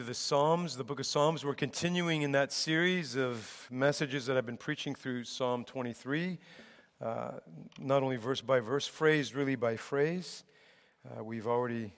The Psalms, the book of Psalms. We're continuing in that series of messages that I've been preaching through Psalm 23, not only verse by verse, phrase really by phrase. We've already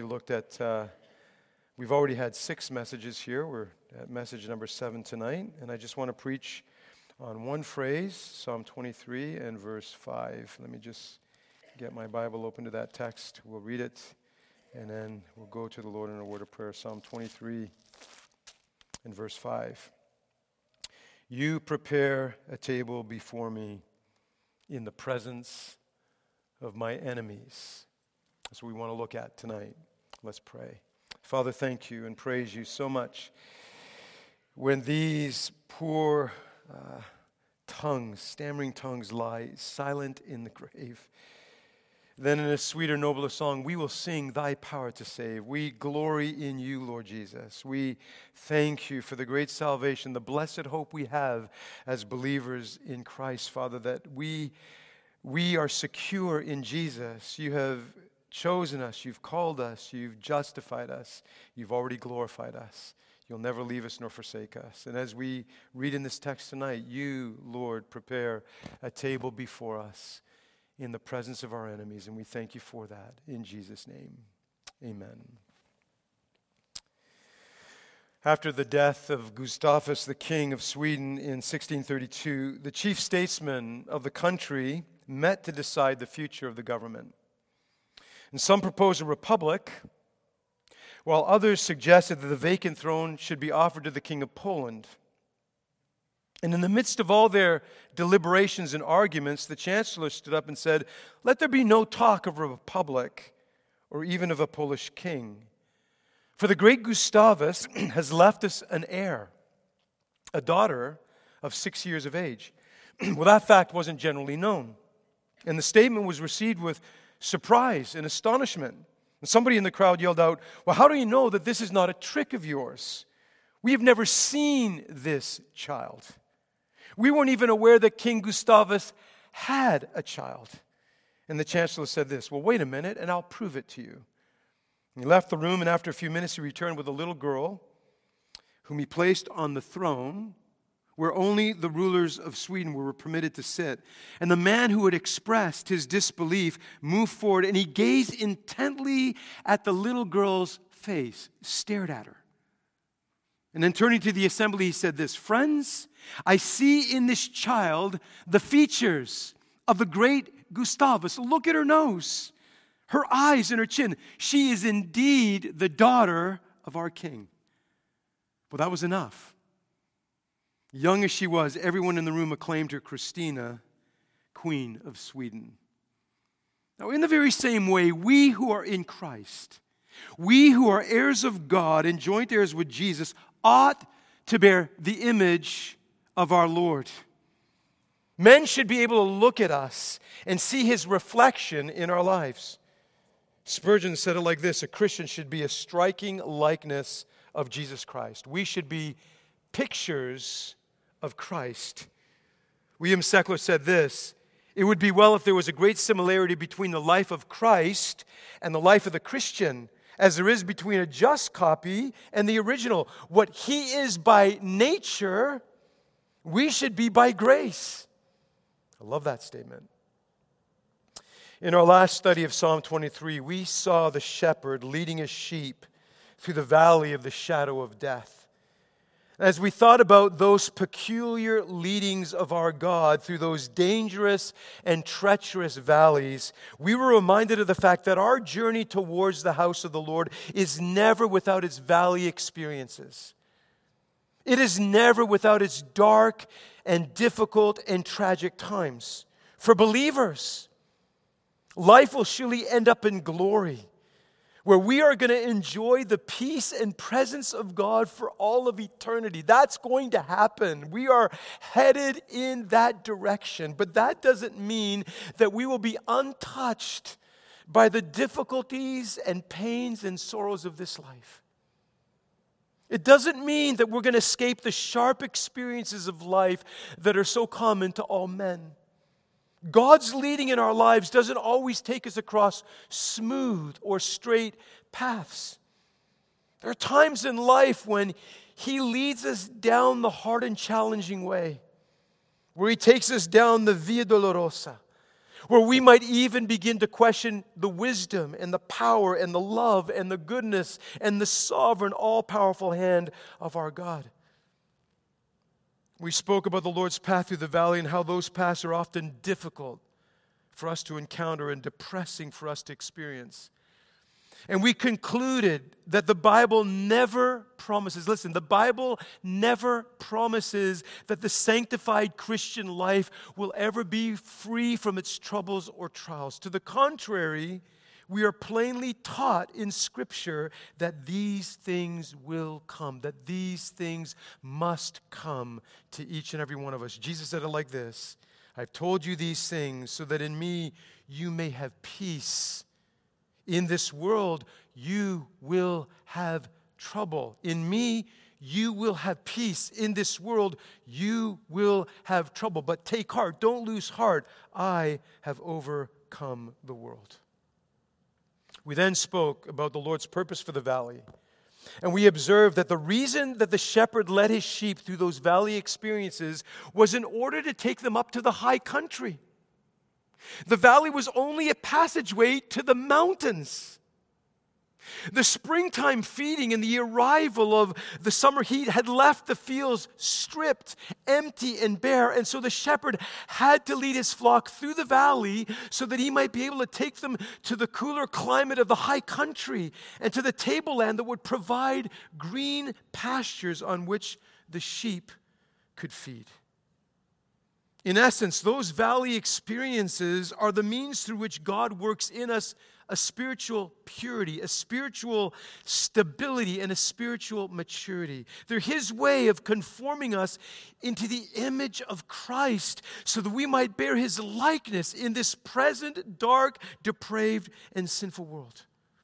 had 6 messages here. We're at message number 7 tonight, and I just want to preach on one phrase, Psalm 23 and verse 5. Let me just get my Bible open to that text. We'll read it. And then we'll go to the Lord in a word of prayer. Psalm 23 and verse 5. You prepare a table before me in the presence of my enemies. That's what we want to look at tonight. Let's pray. Father, thank you and praise you so much. When these poor stammering tongues lie silent in the grave, then in a sweeter, nobler song, we will sing thy power to save. We glory in you, Lord Jesus. We thank you for the great salvation, the blessed hope we have as believers in Christ, Father, that we are secure in Jesus. You have chosen us, you've called us, you've justified us, you've already glorified us. You'll never leave us nor forsake us. And as we read in this text tonight, you, Lord, prepare a table before us in the presence of our enemies, and we thank you for that. In Jesus' name, amen. After the death of Gustavus, the king of Sweden, in 1632, the chief statesmen of the country met to decide the future of the government. And some proposed a republic, while others suggested that the vacant throne should be offered to the king of Poland. And in the midst of all their deliberations and arguments, the chancellor stood up and said, "Let there be no talk of a republic or even of a Polish king. For the great Gustavus has left us an heir, a daughter of 6 years of age." Well, that fact wasn't generally known. And the statement was received with surprise and astonishment. And somebody in the crowd yelled out, "Well, how do you know that this is not a trick of yours? We have never seen this child. We weren't even aware that King Gustavus had a child." And the chancellor said this, "Well, wait a minute, and I'll prove it to you." And he left the room, and after a few minutes he returned with a little girl whom he placed on the throne where only the rulers of Sweden were permitted to sit. And the man who had expressed his disbelief moved forward, and he gazed intently at the little girl's face, stared at her. And then turning to the assembly, he said this, "Friends, I see in this child the features of the great Gustavus. Look at her nose, her eyes, and her chin. She is indeed the daughter of our king." Well, that was enough. Young as she was, everyone in the room acclaimed her Christina, Queen of Sweden. Now, in the very same way, we who are in Christ, we who are heirs of God and joint heirs with Jesus, ought to bear the image of our Lord. Men should be able to look at us and see his reflection in our lives. Spurgeon said it like this: a Christian should be a striking likeness of Jesus Christ. We should be pictures of Christ. William Seckler said this: it would be well if there was a great similarity between the life of Christ and the life of the Christian, as there is between a just copy and the original. What he is by nature, we should be by grace. I love that statement. In our last study of Psalm 23, we saw the shepherd leading his sheep through the valley of the shadow of death. As we thought about those peculiar leadings of our God through those dangerous and treacherous valleys, we were reminded of the fact that our journey towards the house of the Lord is never without its valley experiences. It is never without its dark and difficult and tragic times. For believers, life will surely end up in glory, where we are going to enjoy the peace and presence of God for all of eternity. That's going to happen. We are headed in that direction. But that doesn't mean that we will be untouched by the difficulties and pains and sorrows of this life. It doesn't mean that we're going to escape the sharp experiences of life that are so common to all men. God's leading in our lives doesn't always take us across smooth or straight paths. There are times in life when He leads us down the hard and challenging way, where He takes us down the Via Dolorosa, where we might even begin to question the wisdom and the power and the love and the goodness and the sovereign, all-powerful hand of our God. We spoke about the Lord's path through the valley and how those paths are often difficult for us to encounter and depressing for us to experience. And we concluded that the Bible never promises, listen, the Bible never promises that the sanctified Christian life will ever be free from its troubles or trials. To the contrary, we are plainly taught in Scripture that these things will come, that these things must come to each and every one of us. Jesus said it like this: I've told you these things so that in me you may have peace. In this world, you will have trouble. In me, you will have peace. In this world, you will have trouble. But take heart, don't lose heart. I have overcome the world. We then spoke about the Lord's purpose for the valley. And we observed that the reason that the shepherd led his sheep through those valley experiences was in order to take them up to the high country. The valley was only a passageway to the mountains. The springtime feeding and the arrival of the summer heat had left the fields stripped, empty, and bare. And so the shepherd had to lead his flock through the valley so that he might be able to take them to the cooler climate of the high country and to the tableland that would provide green pastures on which the sheep could feed. In essence, those valley experiences are the means through which God works in us a spiritual purity, a spiritual stability, and a spiritual maturity. They're His way of conforming us into the image of Christ so that we might bear His likeness in this present, dark, depraved, and sinful world.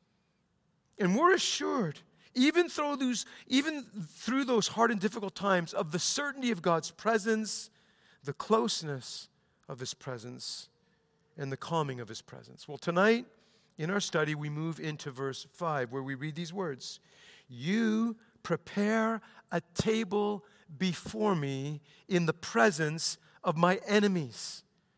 And we're assured, even through those hard and difficult times, of the certainty of God's presence, the closeness of His presence, and the calming of His presence. Well, tonight, in our study, we move into verse 5, where we read these words: You prepare a table before me in the presence of my enemies.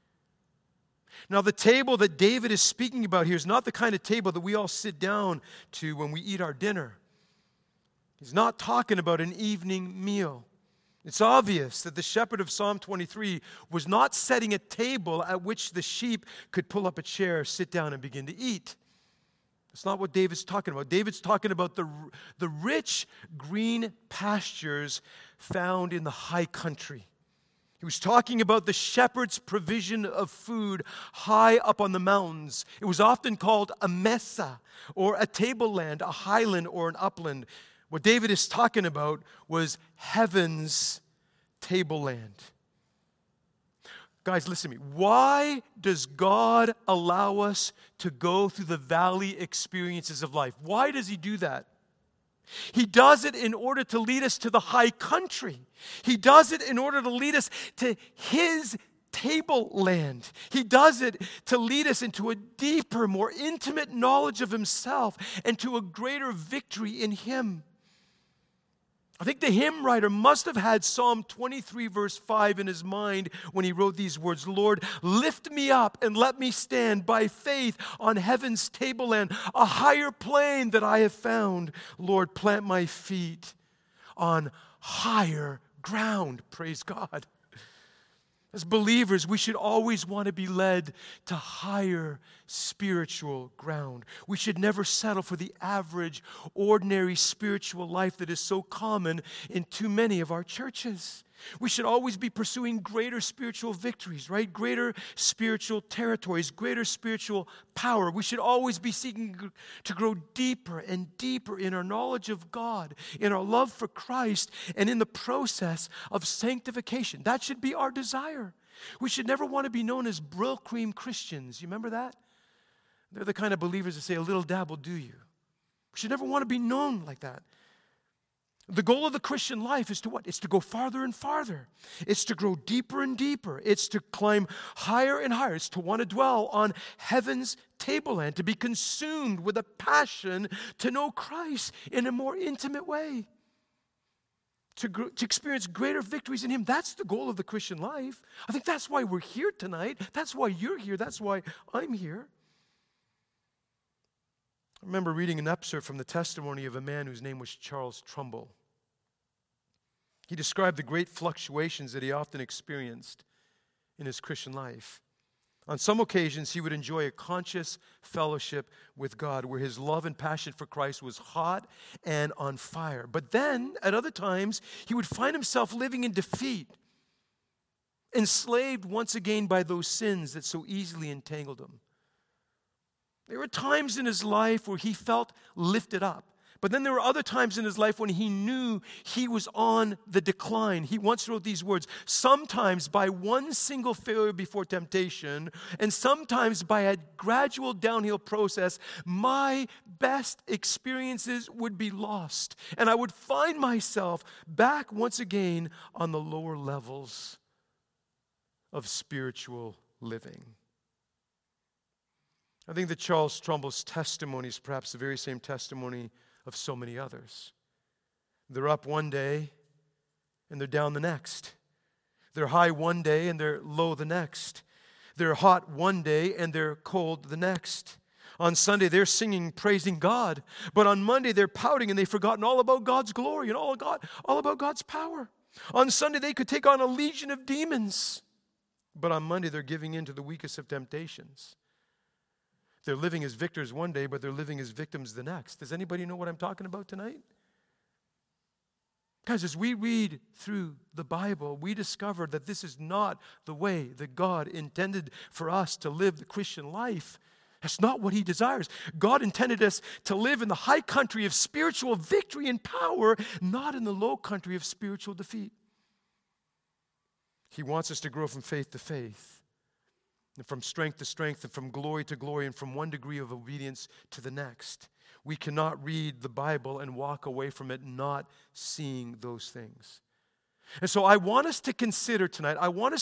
Now, the table that David is speaking about here is not the kind of table that we all sit down to when we eat our dinner. He's not talking about an evening meal. It's obvious that the shepherd of Psalm 23 was not setting a table at which the sheep could pull up a chair, sit down, and begin to eat. That's not what David's talking about. David's talking about the rich green pastures found in the high country. He was talking about the shepherd's provision of food high up on the mountains. It was often called a mesa, or a tableland, a highland, or an upland. What David is talking about was heaven's tableland. Guys, listen to me. Why does God allow us to go through the valley experiences of life? Why does He do that? He does it in order to lead us to the high country. He does it in order to lead us to His tableland. He does it to lead us into a deeper, more intimate knowledge of Himself and to a greater victory in Him. I think the hymn writer must have had Psalm 23 verse 5 in his mind when he wrote these words: Lord, lift me up and let me stand by faith on heaven's tableland, a higher plane that I have found. Lord, plant my feet on higher ground. Praise God. As believers, we should always want to be led to higher spiritual ground. We should never settle for the average, ordinary spiritual life that is so common in too many of our churches. We should always be pursuing greater spiritual victories, right? Greater spiritual territories, greater spiritual power. We should always be seeking to grow deeper and deeper in our knowledge of God, in our love for Christ, and in the process of sanctification. That should be our desire. We should never want to be known as Brill Cream Christians. You remember that? They're the kind of believers that say, a little dab will do you. We should never want to be known like that. The goal of the Christian life is to what? It's to go farther and farther. It's to grow deeper and deeper. It's to climb higher and higher. It's to want to dwell on heaven's tableland, to be consumed with a passion to know Christ in a more intimate way, to experience greater victories in Him. That's the goal of the Christian life. I think that's why we're here tonight. That's why you're here. That's why I'm here. I remember reading an excerpt from the testimony of a man whose name was Charles Trumbull. He described the great fluctuations that he often experienced in his Christian life. On some occasions, he would enjoy a conscious fellowship with God where his love and passion for Christ was hot and on fire. But then, at other times, he would find himself living in defeat, enslaved once again by those sins that so easily entangled him. There were times in his life where he felt lifted up. But then there were other times in his life when he knew he was on the decline. He once wrote these words, "Sometimes by one single failure before temptation, and sometimes by a gradual downhill process, my best experiences would be lost. And I would find myself back once again on the lower levels of spiritual living." I think that Charles Trumbull's testimony is perhaps the very same testimony of so many others. They're up one day and they're down the next. They're high one day and they're low the next. They're hot one day and they're cold the next. On Sunday, they're singing, praising God. But on Monday, they're pouting and they've forgotten all about God's glory and all about God's power. On Sunday, they could take on a legion of demons. But on Monday, they're giving in to the weakest of temptations. They're living as victors one day, but they're living as victims the next. Does anybody know what I'm talking about tonight? Guys, as we read through the Bible, we discover that this is not the way that God intended for us to live the Christian life. That's not what He desires. God intended us to live in the high country of spiritual victory and power, not in the low country of spiritual defeat. He wants us to grow from faith to faith, and from strength to strength, and from glory to glory, and from one degree of obedience to the next. We cannot read the Bible and walk away from it not seeing those things. And so I want us to consider tonight,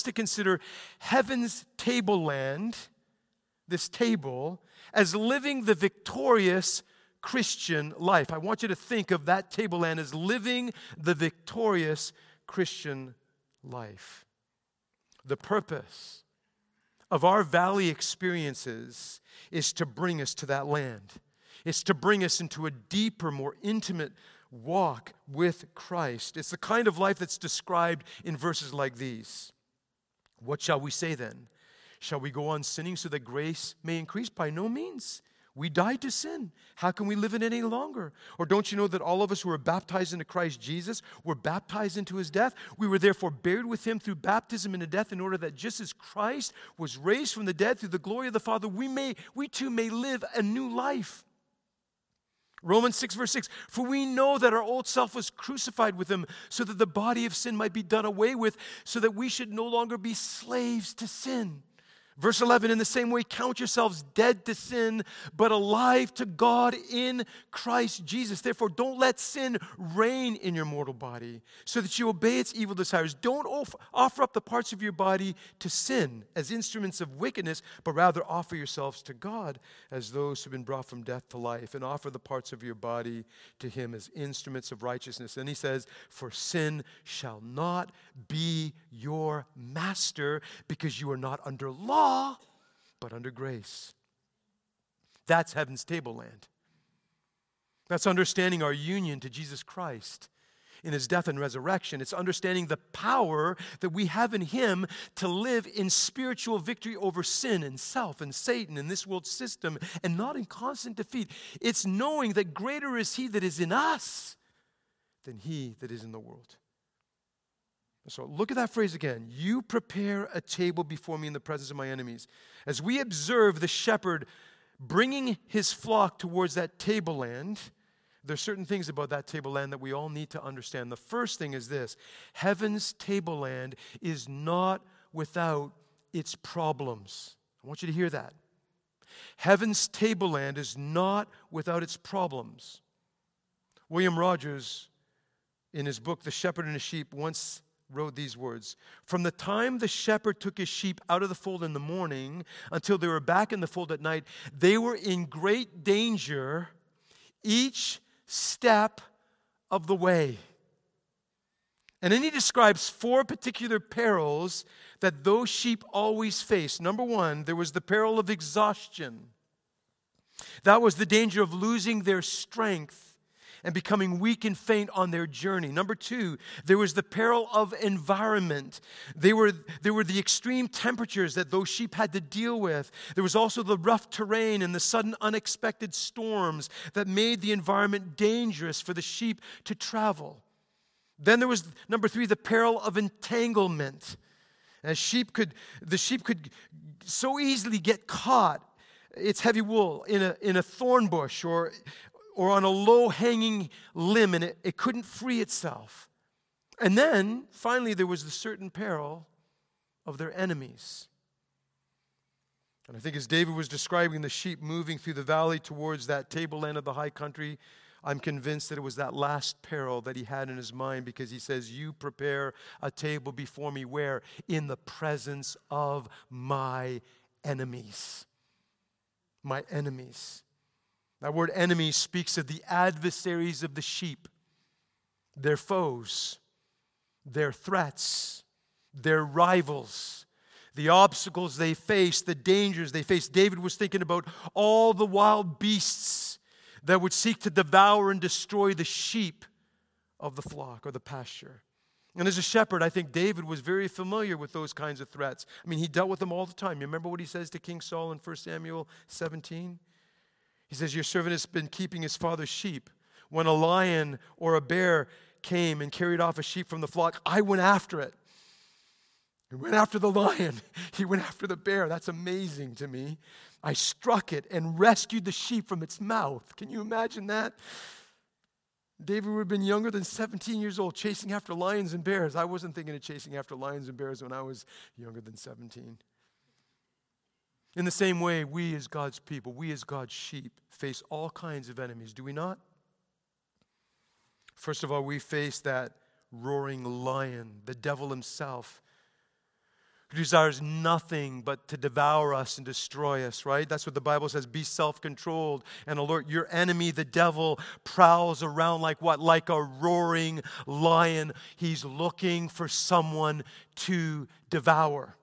heaven's tableland, this table, as living the victorious Christian life. I want you to think of that tableland as living the victorious Christian life. The purpose of our valley experiences is to bring us to that land. It's to bring us into a deeper, more intimate walk with Christ. It's the kind of life that's described in verses like these. What shall we say then? Shall we go on sinning so that grace may increase? By no means. We died to sin. How can we live in it any longer? Or don't you know that all of us who were baptized into Christ Jesus were baptized into His death? We were therefore buried with Him through baptism into death, in order that just as Christ was raised from the dead through the glory of the Father, we too may live a new life. Romans 6 verse 6, for we know that our old self was crucified with Him so that the body of sin might be done away with, so that we should no longer be slaves to sin. Verse 11, in the same way, count yourselves dead to sin, but alive to God in Christ Jesus. Therefore, don't let sin reign in your mortal body, so that you obey its evil desires. Don't offer up the parts of your body to sin as instruments of wickedness, but rather offer yourselves to God as those who have been brought from death to life, and offer the parts of your body to Him as instruments of righteousness. And he says, for sin shall not be your master, because you are not under law, but under grace. That's heaven's tableland. That's understanding our union to Jesus Christ in His death and resurrection. It's understanding the power that we have in Him to live in spiritual victory over sin and self and Satan and this world system, and not in constant defeat. It's knowing that greater is He that is in us than he that is in the world. So look at that phrase again. You prepare a table before me in the presence of my enemies. As we observe the shepherd bringing his flock towards that tableland, there are certain things about that tableland that we all need to understand. The first thing is this: heaven's tableland is not without its problems. I want you to hear that. Heaven's tableland is not without its problems. William Rogers in his book, The Shepherd and the Sheep, once wrote these words: "From the time the shepherd took his sheep out of the fold in the morning until they were back in the fold at night, they were in great danger each step of the way." And then he describes 4 particular perils that those sheep always face. Number 1, there was the peril of exhaustion. That was the danger of losing their strength and becoming weak and faint on their journey. Number 2, there was the peril of environment. There were the extreme temperatures that those sheep had to deal with. There was also the rough terrain and the sudden unexpected storms that made the environment dangerous for the sheep to travel. Then there was, number 3, the peril of entanglement. The sheep could so easily get caught, its heavy wool, in a thorn bush or on a low-hanging limb, and it couldn't free itself. And then, finally, there was the certain peril of their enemies. And I think as David was describing the sheep moving through the valley towards that tableland of the high country, I'm convinced that it was that last peril that he had in his mind, because he says, "You prepare a table before me," where? In the presence of my enemies. My enemies. That word enemy speaks of the adversaries of the sheep, their foes, their threats, their rivals, the obstacles they face, the dangers they face. David was thinking about all the wild beasts that would seek to devour and destroy the sheep of the flock or the pasture. And as a shepherd, I think David was very familiar with those kinds of threats. I mean, he dealt with them all the time. You remember what he says to King Saul in 1 Samuel 17? He says, "Your servant has been keeping his father's sheep. When a lion or a bear came and carried off a sheep from the flock, I went after it." He went after the lion. He went after the bear. That's amazing to me. "I struck it and rescued the sheep from its mouth." Can you imagine that? David would have been younger than 17 years old, chasing after lions and bears. I wasn't thinking of chasing after lions and bears when I was younger than 17. In the same way, we as God's people, we as God's sheep, face all kinds of enemies, do we not? First of all, we face that roaring lion, the devil himself, who desires nothing but to devour us and destroy us, right? That's what the Bible says. Be self-controlled and alert. Your enemy, the devil, prowls around like what? Like a roaring lion. He's looking for someone to devour.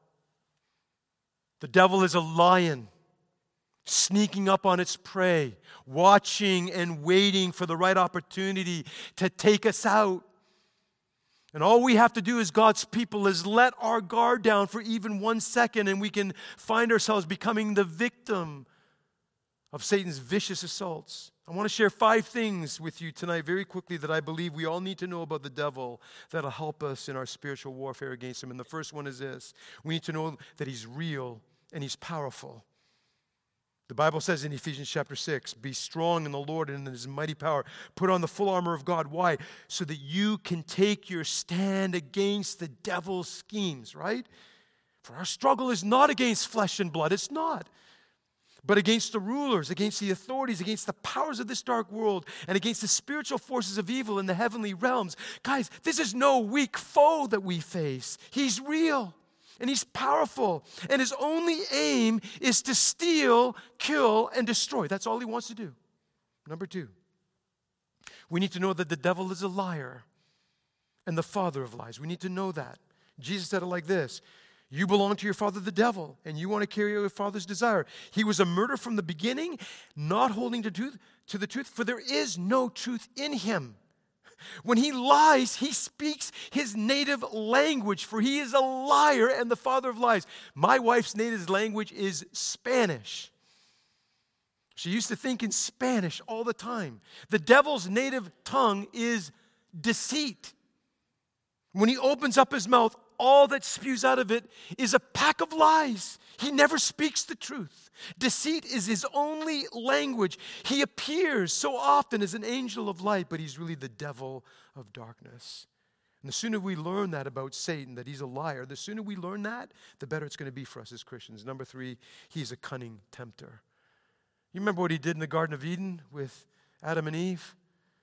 The devil is a lion, sneaking up on its prey, watching and waiting for the right opportunity to take us out. And all we have to do as God's people is let our guard down for even 1 second, and we can find ourselves becoming the victim of Satan's vicious assaults. I want to share 5 things with you tonight very quickly that I believe we all need to know about the devil that'll help us in our spiritual warfare against him. And the first one is this: we need to know that he's real and he's powerful. The Bible says in Ephesians chapter 6, "Be strong in the Lord and in his mighty power. Put on the full armor of God." Why? So that you can take your stand against the devil's schemes, right? For our struggle is not against flesh and blood. It's not. But against the rulers, against the authorities, against the powers of this dark world, and against the spiritual forces of evil in the heavenly realms. Guys, this is no weak foe that we face. He's real. And he's powerful. And his only aim is to steal, kill, and destroy. That's all he wants to do. Number 2, we need to know that the devil is a liar and the father of lies. We need to know that. Jesus said it like this: "You belong to your father, the devil, and you want to carry out your father's desire. He was a murderer from the beginning, not holding to the truth, for there is no truth in him. When he lies, he speaks his native language, for he is a liar and the father of lies." My wife's native language is Spanish. She used to think in Spanish all the time. The devil's native tongue is deceit. When he opens up his mouth, all that spews out of it is a pack of lies. He never speaks the truth. Deceit is his only language. He appears so often as an angel of light, but he's really the devil of darkness. And the sooner we learn that about Satan, that he's a liar, the sooner we learn that, the better it's going to be for us as Christians. Number 3, he's a cunning tempter. You remember what he did in the Garden of Eden with Adam and Eve?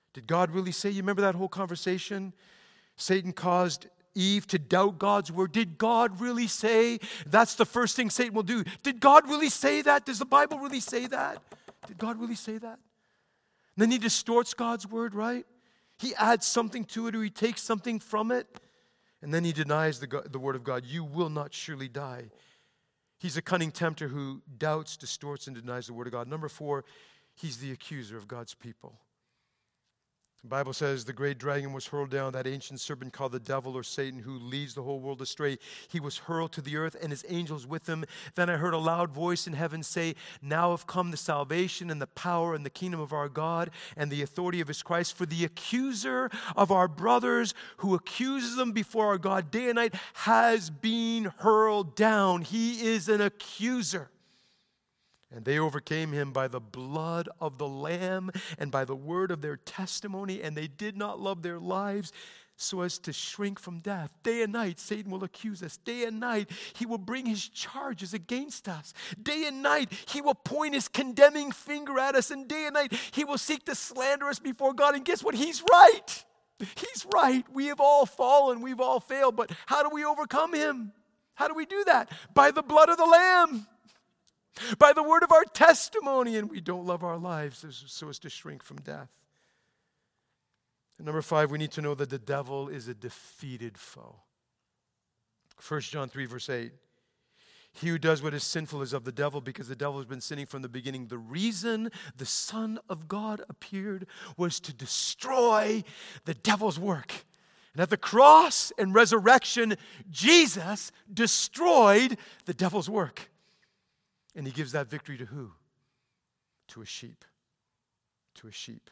Did God really say? You remember that whole conversation? Satan caused Eve to doubt God's word. Did God really say? That's the first thing Satan will do. Did God really say that? Does the Bible really say that? Did God really say that? And then he distorts God's word, right? He adds something to it, or he takes something from it, and then he denies the word of God. You will not surely die. He's a cunning tempter who doubts, distorts, and denies the word of God. Number 4, he's the accuser of God's people. The Bible says the great dragon was hurled down, that ancient serpent called the devil or Satan, who leads the whole world astray. He was hurled to the earth and his angels with him. Then I heard a loud voice in heaven say, now have come the salvation and the power and the kingdom of our God and the authority of his Christ. For the accuser of our brothers, who accuses them before our God day and night, has been hurled down. He is an accuser. And they overcame him by the blood of the Lamb and by the word of their testimony, and they did not love their lives so as to shrink from death. Day and night, Satan will accuse us. Day and night, he will bring his charges against us. Day and night, he will point his condemning finger at us. And day and night, he will seek to slander us before God. And guess what? He's right. He's right. We have all fallen. We've all failed. But how do we overcome him? How do we do that? By the blood of the Lamb. By the word of our testimony, and we don't love our lives so as to shrink from death. And number 5, we need to know that the devil is a defeated foe. 1 John 3, verse 8. He who does what is sinful is of the devil, because the devil has been sinning from the beginning. The reason the Son of God appeared was to destroy the devil's work. And at the cross and resurrection, Jesus destroyed the devil's work. And he gives that victory to who? To a sheep. To a sheep.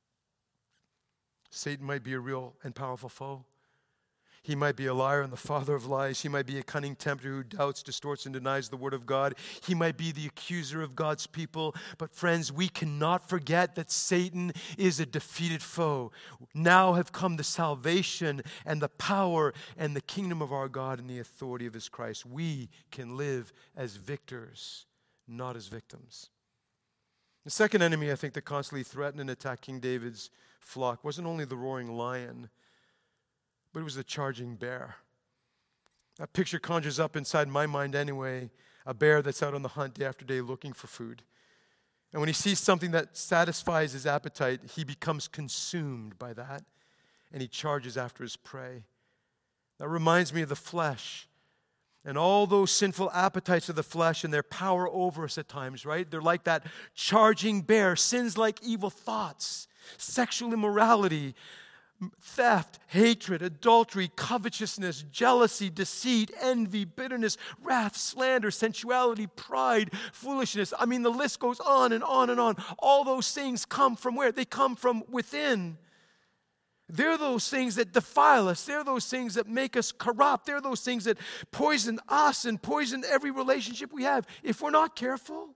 Satan might be a real and powerful foe. He might be a liar and the father of lies. He might be a cunning tempter who doubts, distorts, and denies the word of God. He might be the accuser of God's people. But friends, we cannot forget that Satan is a defeated foe. Now have come the salvation and the power and the kingdom of our God and the authority of his Christ. We can live as victors, not as victims. The second enemy, I think, that constantly threatened and attacked King David's flock wasn't only the roaring lion, but it was the charging bear. That picture conjures up inside my mind anyway, a bear that's out on the hunt day after day looking for food. And when he sees something that satisfies his appetite, he becomes consumed by that, and he charges after his prey. That reminds me of the flesh and all those sinful appetites of the flesh and their power over us at times, right? They're like that charging bear. Sins like evil thoughts, sexual immorality, theft, hatred, adultery, covetousness, jealousy, deceit, envy, bitterness, wrath, slander, sensuality, pride, foolishness. I mean, the list goes on and on and on. All those things come from where? They come from within. They're those things that defile us. They're those things that make us corrupt. They're those things that poison us and poison every relationship we have if we're not careful.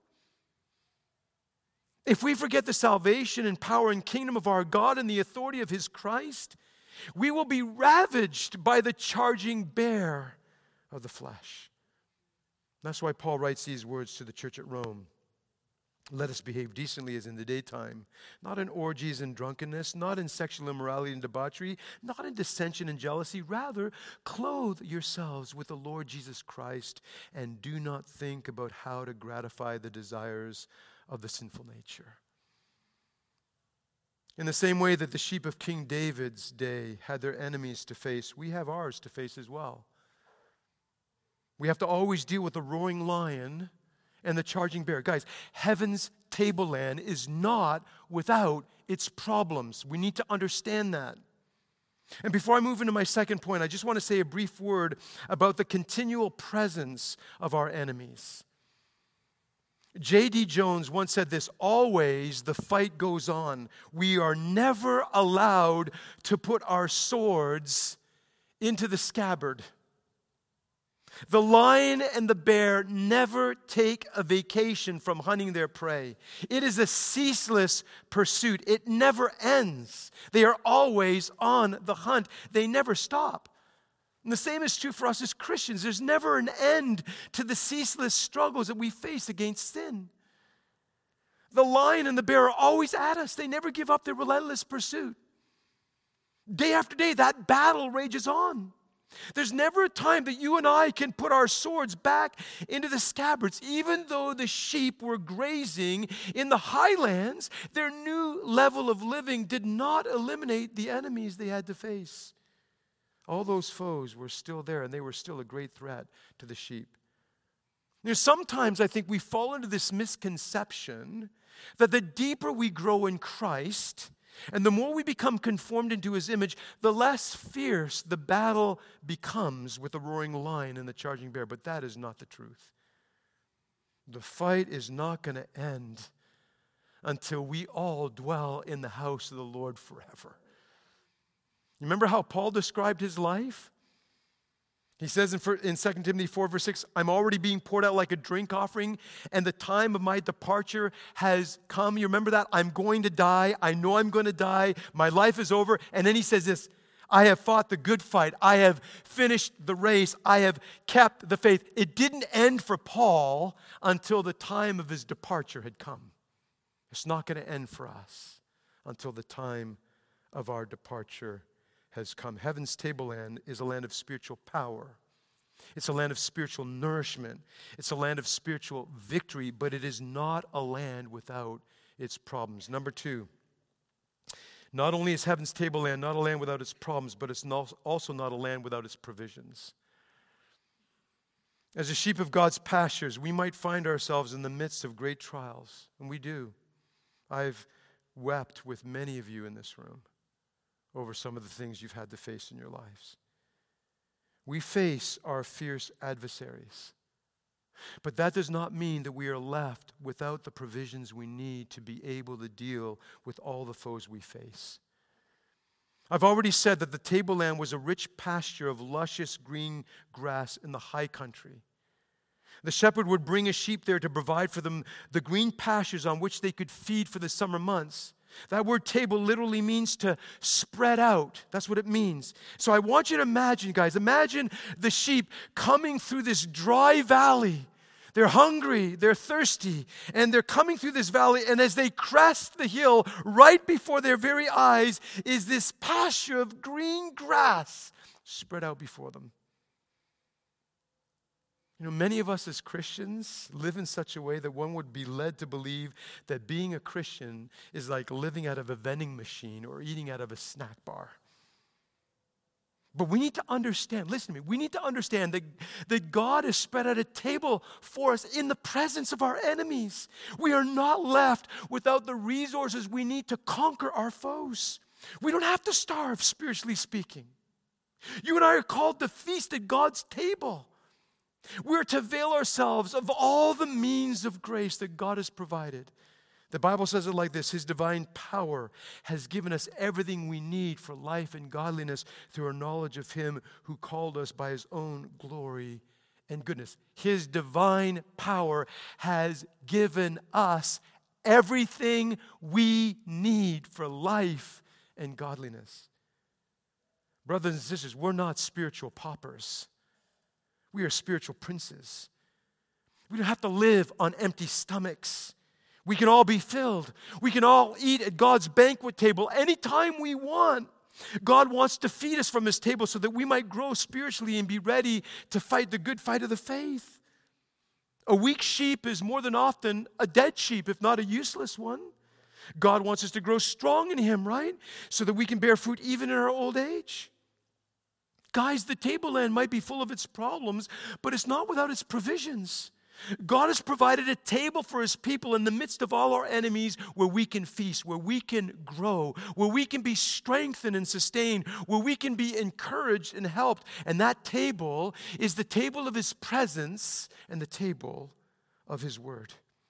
If we forget the salvation and power and kingdom of our God and the authority of his Christ, we will be ravaged by the charging bear of the flesh. That's why Paul writes these words to the church at Rome. Let us behave decently as in the daytime, not in orgies and drunkenness, not in sexual immorality and debauchery, not in dissension and jealousy. Rather, clothe yourselves with the Lord Jesus Christ and do not think about how to gratify the desires of the sinful nature. In the same way that the sheep of King David's day had their enemies to face, we have ours to face as well. We have to always deal with the roaring lion and the charging bear. Guys, heaven's tableland is not without its problems. We need to understand that. And before I move into my second point, I just want to say a brief word about the continual presence of our enemies. J.D. Jones once said this: always the fight goes on. We are never allowed to put our swords into the scabbard. The lion and the bear never take a vacation from hunting their prey. It is a ceaseless pursuit. It never ends. They are always on the hunt. They never stop. And the same is true for us as Christians. There's never an end to the ceaseless struggles that we face against sin. The lion and the bear are always at us. They never give up their relentless pursuit. Day after day, that battle rages on. There's never a time that you and I can put our swords back into the scabbards. Even though the sheep were grazing in the highlands, their new level of living did not eliminate the enemies they had to face. All those foes were still there, and they were still a great threat to the sheep. Sometimes I think we fall into this misconception that the deeper we grow in Christ, and the more we become conformed into His image, the less fierce the battle becomes with the roaring lion and the charging bear. But that is not the truth. The fight is not going to end until we all dwell in the house of the Lord forever. Remember how Paul described his life? He says in 2 Timothy 4, verse 6, I'm already being poured out like a drink offering, and the time of my departure has come. You remember that? I'm going to die. I know I'm going to die. My life is over. And then he says this, I have fought the good fight. I have finished the race. I have kept the faith. It didn't end for Paul until the time of his departure had come. It's not going to end for us until the time of our departure has come. Heaven's tableland is a land of spiritual power. It's a land of spiritual nourishment. It's a land of spiritual victory, but it is not a land without its problems. Number two, not only is heaven's tableland not a land without its problems, but it's also not a land without its provisions. As a sheep of God's pastures, we might find ourselves in the midst of great trials, and we do. I've wept with many of you in this room over some of the things you've had to face in your lives. We face our fierce adversaries, but that does not mean that we are left without the provisions we need to be able to deal with all the foes we face. I've already said that the tableland was a rich pasture of luscious green grass in the high country. The shepherd would bring a sheep there to provide for them the green pastures on which they could feed for the summer months. That word table literally means to spread out. That's what it means. So I want you to imagine, guys, imagine the sheep coming through this dry valley. They're hungry, they're thirsty, and they're coming through this valley, and as they crest the hill, right before their very eyes is this pasture of green grass spread out before them. Many of us as Christians live in such a way that one would be led to believe that being a Christian is like living out of a vending machine or eating out of a snack bar. But we need to understand, listen to me, we need to understand that God has spread out a table for us in the presence of our enemies. We are not left without the resources we need to conquer our foes. We don't have to starve, spiritually speaking. You and I are called to feast at God's table. We're to avail ourselves of all the means of grace that God has provided. The Bible says it like this: His divine power has given us everything we need for life and godliness through our knowledge of Him who called us by His own glory and goodness. His divine power has given us everything we need for life and godliness. Brothers and sisters, we're not spiritual paupers. We are spiritual princes. We don't have to live on empty stomachs. We can all be filled. We can all eat at God's banquet table anytime we want. God wants to feed us from His table so that we might grow spiritually and be ready to fight the good fight of the faith. A weak sheep is more than often a dead sheep, if not a useless one. God wants us to grow strong in Him, right? So that we can bear fruit even in our old age. Guys, the tableland might be full of its problems, but it's not without its provisions. God has provided a table for His people in the midst of all our enemies where we can feast, where we can grow, where we can be strengthened and sustained, where we can be encouraged and helped. And that table is the table of His presence and the table of His word.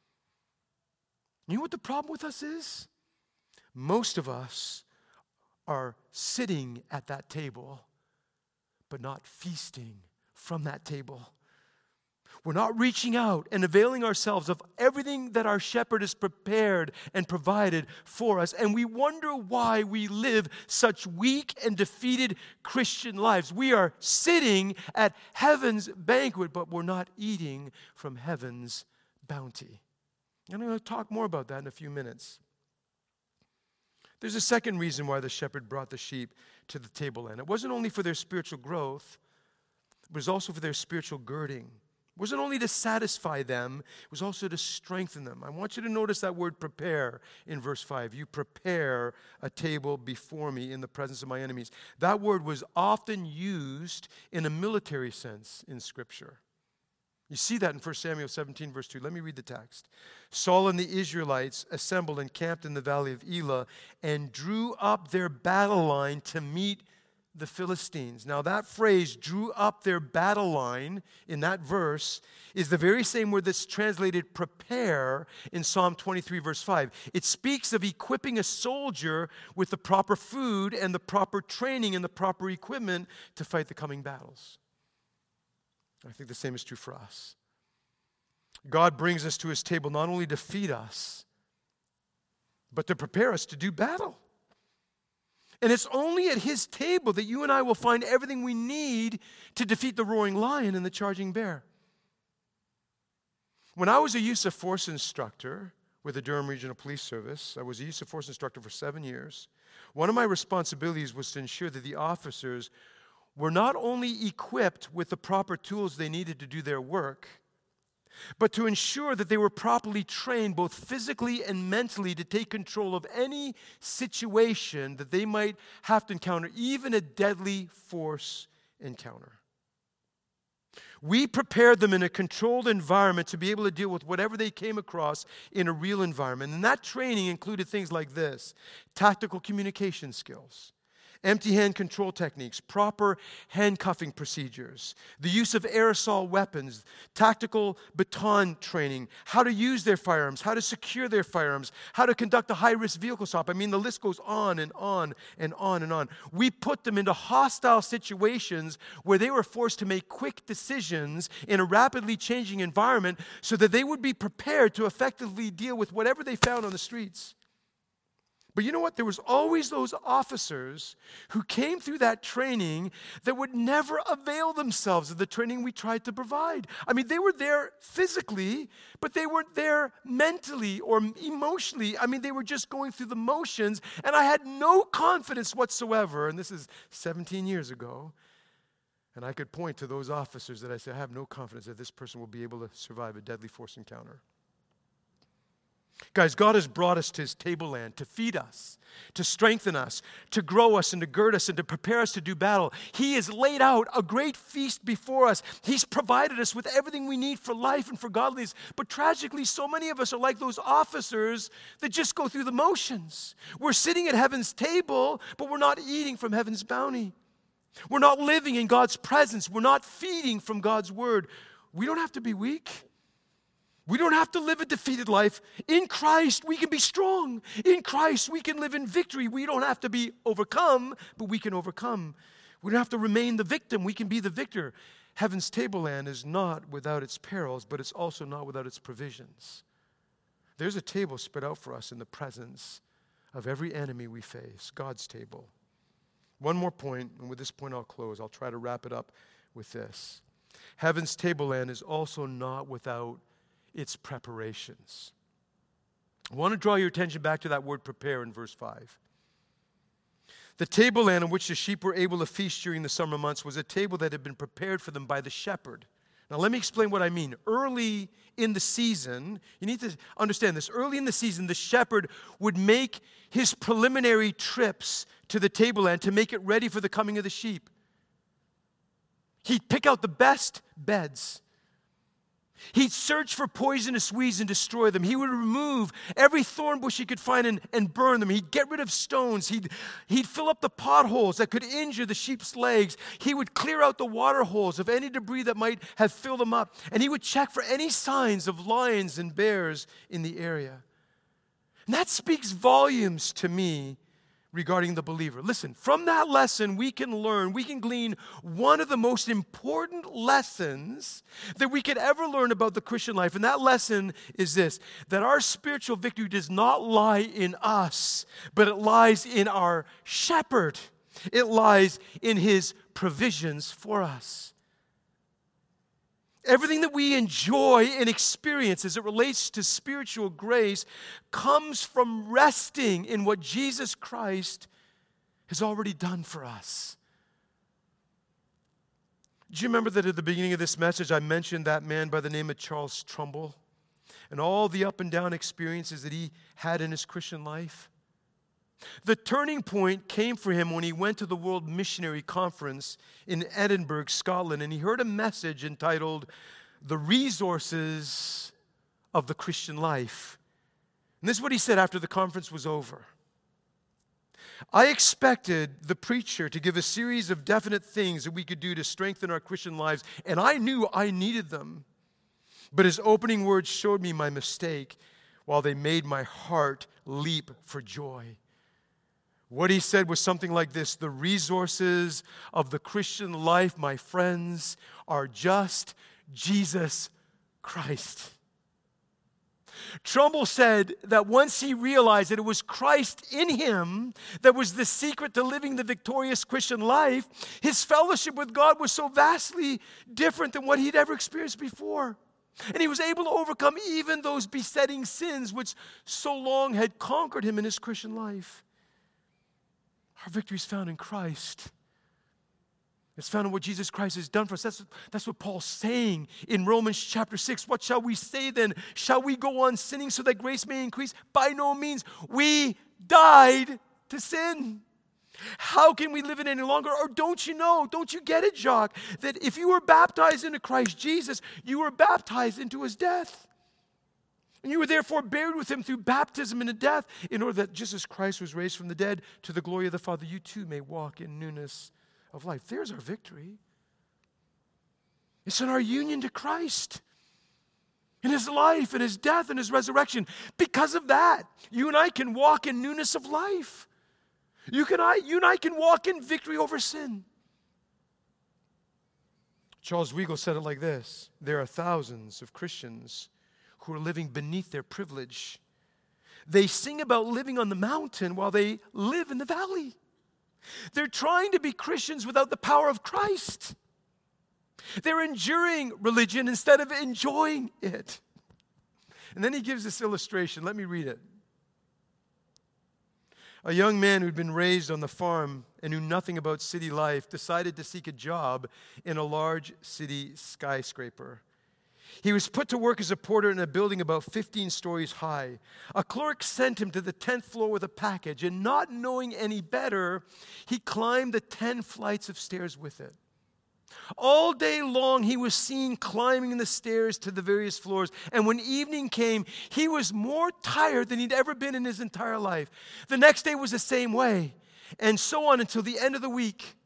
You know what the problem with us is? Most of us are sitting at that table, but not feasting from that table. We're not reaching out and availing ourselves of everything that our shepherd has prepared and provided for us. And we wonder why we live such weak and defeated Christian lives. We are sitting at heaven's banquet, but we're not eating from heaven's bounty. And I'm going to talk more about that in a few minutes. There's a second reason why the shepherd brought the sheep to the tableland. It wasn't only for their spiritual growth, it was also for their spiritual girding. It wasn't only to satisfy them, it was also to strengthen them. I want you to notice that word prepare in verse 5. You prepare a table before me in the presence of my enemies. That word was often used in a military sense in Scripture. You see that in 1 Samuel 17, verse 2. Let me read the text. Saul and the Israelites assembled and camped in the valley of Elah and drew up their battle line to meet the Philistines. Now that phrase, drew up their battle line, in that verse, is the very same word that's translated prepare in Psalm 23, verse 5. It speaks of equipping a soldier with the proper food and the proper training and the proper equipment to fight the coming battles. I think the same is true for us. God brings us to his table not only to feed us, but to prepare us to do battle. And it's only at his table that you and I will find everything we need to defeat the roaring lion and the charging bear. When I was a use of force instructor with the Durham Regional Police Service, I was a use of force instructor for 7 years. One of my responsibilities was to ensure that the officers were not only equipped with the proper tools they needed to do their work, but to ensure that they were properly trained both physically and mentally to take control of any situation that they might have to encounter, even a deadly force encounter. We prepared them in a controlled environment to be able to deal with whatever they came across in a real environment. And that training included things like this: tactical communication skills, empty hand control techniques, proper handcuffing procedures, the use of aerosol weapons, tactical baton training, how to use their firearms, how to secure their firearms, how to conduct a high-risk vehicle stop. I mean, the list goes on and on and on and on. We put them into hostile situations where they were forced to make quick decisions in a rapidly changing environment so that they would be prepared to effectively deal with whatever they found on the streets. But you know what? There was always those officers who came through that training that would never avail themselves of the training we tried to provide. I mean, they were there physically, but they weren't there mentally or emotionally. I mean, they were just going through the motions, and I had no confidence whatsoever, and this is 17 years ago, and I could point to those officers that I said, I have no confidence that this person will be able to survive a deadly force encounter. Guys, God has brought us to his tableland to feed us, to strengthen us, to grow us and to gird us and to prepare us to do battle. He has laid out a great feast before us. He's provided us with everything we need for life and for godliness. But tragically, so many of us are like those officers that just go through the motions. We're sitting at heaven's table, but we're not eating from heaven's bounty. We're not living in God's presence. We're not feeding from God's word. We don't have to be weak. We don't have to live a defeated life. In Christ, we can be strong. In Christ, we can live in victory. We don't have to be overcome, but we can overcome. We don't have to remain the victim. We can be the victor. Heaven's tableland is not without its perils, but it's also not without its provisions. There's a table spread out for us in the presence of every enemy we face, God's table. One more point, and with this point I'll close. I'll try to wrap it up with this. Heaven's tableland is also not without its preparations. I want to draw your attention back to that word prepare in verse 5. The tableland on which the sheep were able to feast during the summer months was a table that had been prepared for them by the shepherd. Now let me explain what I mean. Early in the season, you need to understand this, early in the season, the shepherd would make his preliminary trips to the tableland to make it ready for the coming of the sheep. He'd pick out the best beds. He'd search for poisonous weeds and destroy them. He would remove every thorn bush he could find and burn them. He'd get rid of stones. He'd fill up the potholes that could injure the sheep's legs. He would clear out the water holes of any debris that might have filled them up. And he would check for any signs of lions and bears in the area. And that speaks volumes to me regarding the believer. Listen, from that lesson we can glean one of the most important lessons that we could ever learn about the Christian life. And that lesson is this, that our spiritual victory does not lie in us, but it lies in our shepherd. It lies in his provisions for us. Everything that we enjoy and experience as it relates to spiritual grace comes from resting in what Jesus Christ has already done for us. Do you remember that at the beginning of this message I mentioned that man by the name of Charles Trumbull and all the up and down experiences that he had in his Christian life? The turning point came for him when he went to the World Missionary Conference in Edinburgh, Scotland, and he heard a message entitled, "The Resources of the Christian Life." And this is what he said after the conference was over. "I expected the preacher to give a series of definite things that we could do to strengthen our Christian lives, and I knew I needed them. But his opening words showed me my mistake, while they made my heart leap for joy." What he said was something like this: the resources of the Christian life, my friends, are just Jesus Christ. Trumbull said that once he realized that it was Christ in him that was the secret to living the victorious Christian life, his fellowship with God was so vastly different than what he'd ever experienced before. And he was able to overcome even those besetting sins which so long had conquered him in his Christian life. Our victory is found in Christ. It's found in what Jesus Christ has done for us. That's what Paul's saying in Romans chapter 6. What shall we say then? Shall we go on sinning so that grace may increase? By no means. We died to sin. How can we live it any longer? Or don't you know, don't you get it, Jacques, that if you were baptized into Christ Jesus, you were baptized into his death. And you were therefore buried with him through baptism into death, in order that just as Christ was raised from the dead to the glory of the Father, you too may walk in newness of life. There's our victory. It's in our union to Christ, in his life, in his death, and his resurrection. Because of that, you and I can walk in newness of life. You and I can walk in victory over sin. Charles Weigel said it like this: there are thousands of Christians who are living beneath their privilege. They sing about living on the mountain while they live in the valley. They're trying to be Christians without the power of Christ. They're enduring religion instead of enjoying it. And then he gives this illustration. Let me read it. A young man who'd been raised on the farm and knew nothing about city life decided to seek a job in a large city skyscraper. He was put to work as a porter in a building about 15 stories high. A clerk sent him to the 10th floor with a package, and not knowing any better, he climbed the 10 flights of stairs with it. All day long, he was seen climbing the stairs to the various floors, and when evening came, he was more tired than he'd ever been in his entire life. The next day was the same way, and so on until the end of the week.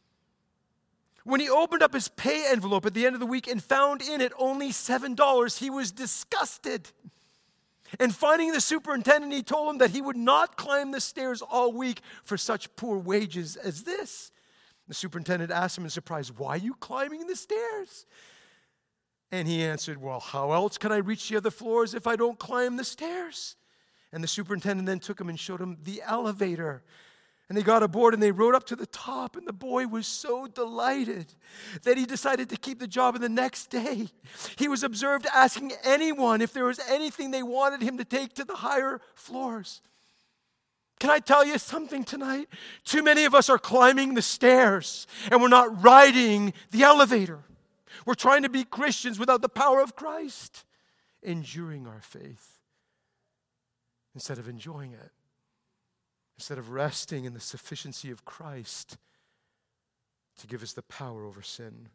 When he opened up his pay envelope at the end of the week and found in it only $7, he was disgusted. And finding the superintendent, he told him that he would not climb the stairs all week for such poor wages as this. The superintendent asked him in surprise, "Why are you climbing the stairs?" And he answered, "Well, how else can I reach the other floors if I don't climb the stairs?" And the superintendent then took him and showed him the elevator. And they got aboard and they rode up to the top, and the boy was so delighted that he decided to keep the job. And the next day, he was observed asking anyone if there was anything they wanted him to take to the higher floors. Can I tell you something tonight? Too many of us are climbing the stairs and we're not riding the elevator. We're trying to be Christians without the power of Christ, enduring our faith instead of enjoying it. Instead of resting in the sufficiency of Christ to give us the power over sin.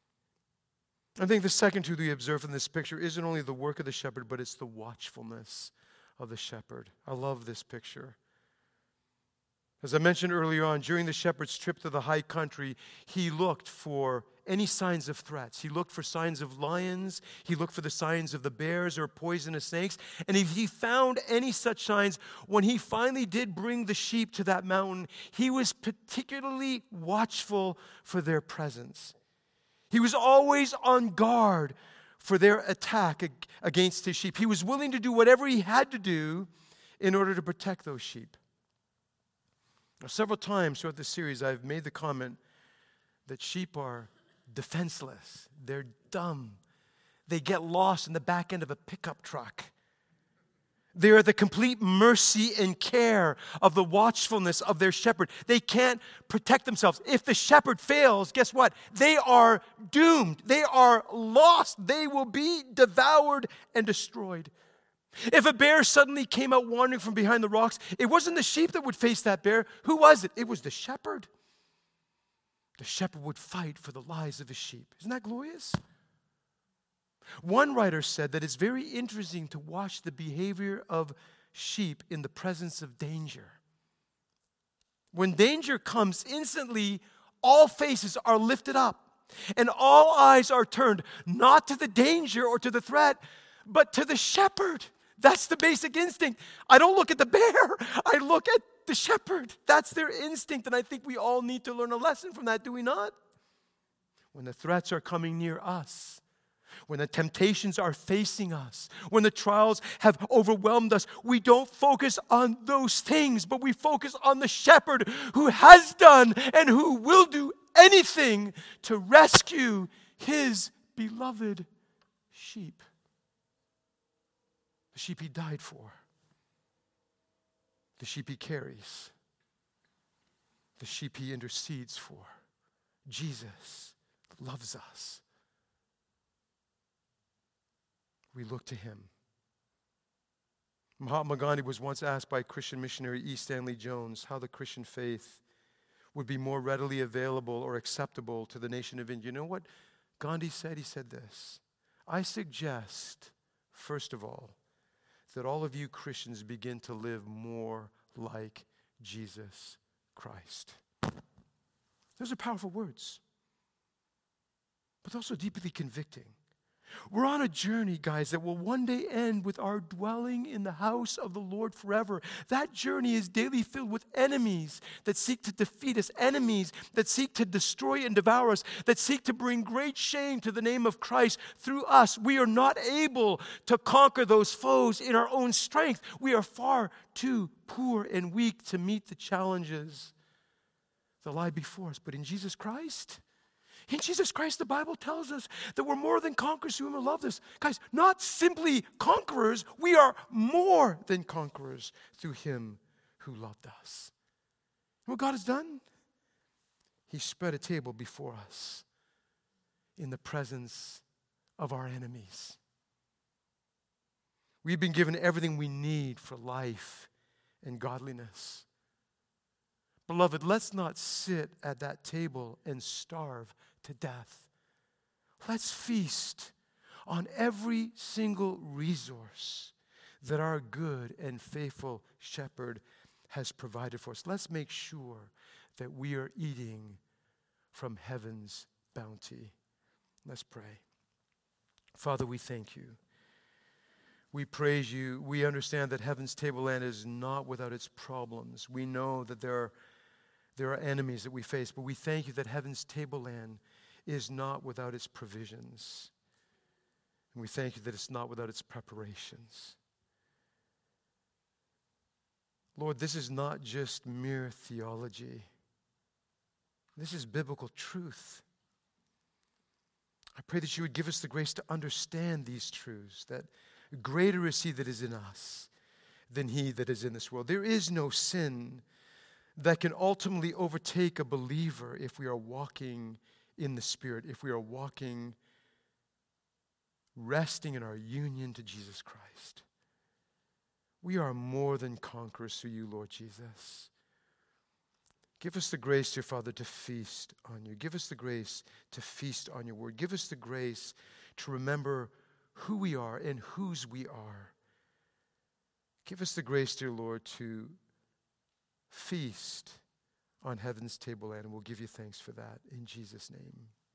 I think the second truth we observe in this picture isn't only the work of the shepherd, but it's the watchfulness of the shepherd. I love this picture. As I mentioned earlier on, during the shepherd's trip to the high country, he looked for any signs of threats. He looked for signs of lions. He looked for the signs of the bears or poisonous snakes. And if he found any such signs, when he finally did bring the sheep to that mountain, he was particularly watchful for their presence. He was always on guard for their attack against his sheep. He was willing to do whatever he had to do in order to protect those sheep. Now, several times throughout this series, I've made the comment that sheep are defenseless. They're dumb. they get lost in the back end of a pickup truck. They are the complete mercy and care of the watchfulness of their shepherd. They can't protect themselves. If the shepherd fails, guess what? They are doomed. They are lost. They will be devoured and destroyed. If a bear suddenly came out wandering from behind the rocks, it wasn't the sheep that would face that bear. Who was it? It was the shepherd. The shepherd would fight for the lives of his sheep. Isn't that glorious? One writer said that it's very interesting to watch the behavior of sheep in the presence of danger. When danger comes, instantly all faces are lifted up and all eyes are turned not to the danger or to the threat, but to the shepherd. That's the basic instinct. I don't look at the bear, I look at the shepherd. That's their instinct, and I think we all need to learn a lesson from that, do we not? When the threats are coming near us, when the temptations are facing us, when the trials have overwhelmed us, we don't focus on those things, but we focus on the shepherd who has done and who will do anything to rescue his beloved sheep. The sheep he died for, the sheep he carries, the sheep he intercedes for. Jesus loves us. We look to him. Mahatma Gandhi was once asked by Christian missionary E. Stanley Jones how the Christian faith would be more readily available or acceptable to the nation of India. You know what Gandhi said? He said this: I suggest, first of all, that all of you Christians begin to live more like Jesus Christ. Those are powerful words, but also deeply convicting. We're on a journey, guys, that will one day end with our dwelling in the house of the Lord forever. That journey is daily filled with enemies that seek to defeat us, enemies that seek to destroy and devour us, that seek to bring great shame to the name of Christ through us. We are not able to conquer those foes in our own strength. We are far too poor and weak to meet the challenges that lie before us. But in Jesus Christ, the Bible tells us that we're more than conquerors through him who loved us. Guys, not simply conquerors, we are more than conquerors through him who loved us. And what God has done? He spread a table before us in the presence of our enemies. We've been given everything we need for life and godliness. Beloved, let's not sit at that table and starve to death. Let's feast on every single resource that our good and faithful shepherd has provided for us. Let's make sure that we are eating from heaven's bounty. Let's pray. Father, we thank you. We praise you. We understand that heaven's tableland is not without its problems. We know that there are enemies that we face, but we thank you that heaven's tableland is not without its provisions. And we thank you that it's not without its preparations. Lord, this is not just mere theology. This is biblical truth. I pray that you would give us the grace to understand these truths, that greater is he that is in us than he that is in this world. There is no sin that can ultimately overtake a believer if we are walking in the Spirit, if we are walking, resting in our union to Jesus Christ. We are more than conquerors through you, Lord Jesus. Give us the grace, dear Father, to feast on you. Give us the grace to feast on your word. Give us the grace to remember who we are and whose we are. Give us the grace, dear Lord, to feast on heaven's table, and we'll give you thanks for that in Jesus' name.